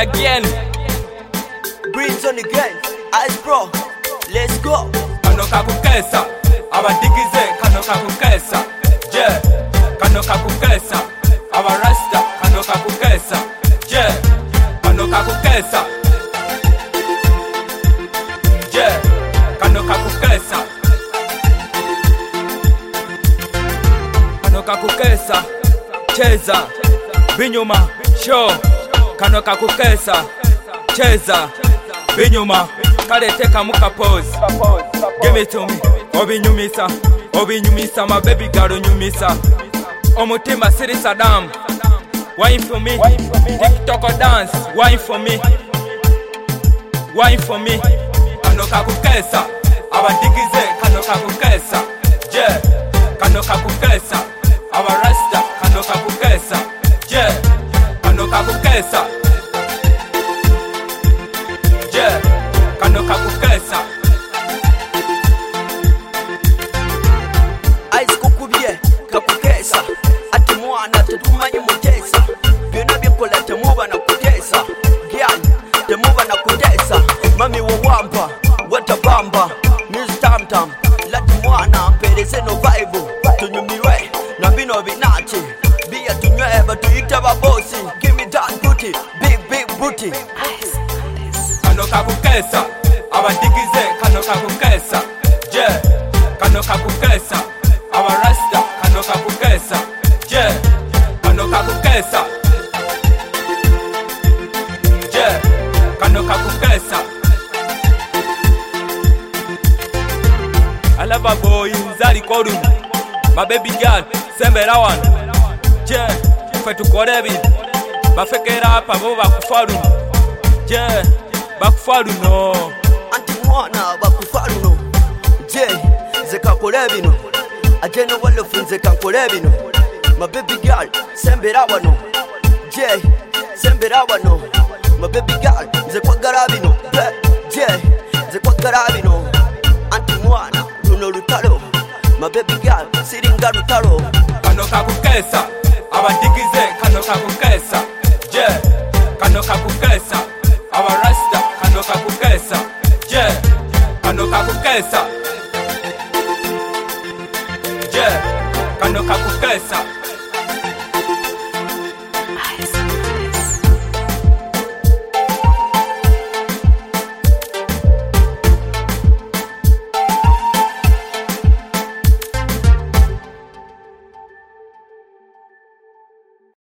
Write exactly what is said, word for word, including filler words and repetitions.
again. Breeze on again. Ice bro, let's go. Kano kakukesa, abadigize kano kakukesa. Yeah, kano kakukesa, abarasta kano kakukesa. Yeah, kano kakukesa. Yeah, kano kakukesa. Kano kakukesa. Cheza, binyuma, show. Kano kakukesa. Cheza, binyuma, kale teka muka pose. Give it to me, obinyumisa, obinyumisa, my baby girl nyumisa. Omutima siri Saddam, wine for me, TikTok dance, wine for me, wine for me. Kano kakukesa, abadigize kano kakukesa. Yeah, kano kakukesa, abarasta kano kakukesa. Yeah, kano kakukesa. Yeah, kano kakukesa. Ice kukubye kakukesa. Ati mwana tetumanyi mutesa. Byonna byekola temuba na kutesa. Gyal temuba na kutesa. Mami wawamba watabamba Miss Tam Tam. Lati mwana mpereze no vibe. Tunyumiwe na bino binachi. Bia tunywe batuyite babosi. Give me that booty, big big booty. Kano kakukesa, abadigize kano kakukesa. Yeah, kano kakukesa, abarasta kano kakukesa. Yeah, kano kakukesa. Yeah, kano kakukesa. Alaba boy nzali koru, my baby girl sembera wan. Yeah, fe tukore bi, bafekera hapa bo bakufaru. Yeah, bakufaru no. Anti mwana bakufaru no. Je, zekakole bino. Ajeno wale funze kankole bino. My baby girl, sembera wano. Je, sembera wano. My baby girl, zekwagala bino. Je, zekwagala bino. Anti mwana, runo lutalo. My baby girl, siringa lutalo. Kano kakukesa,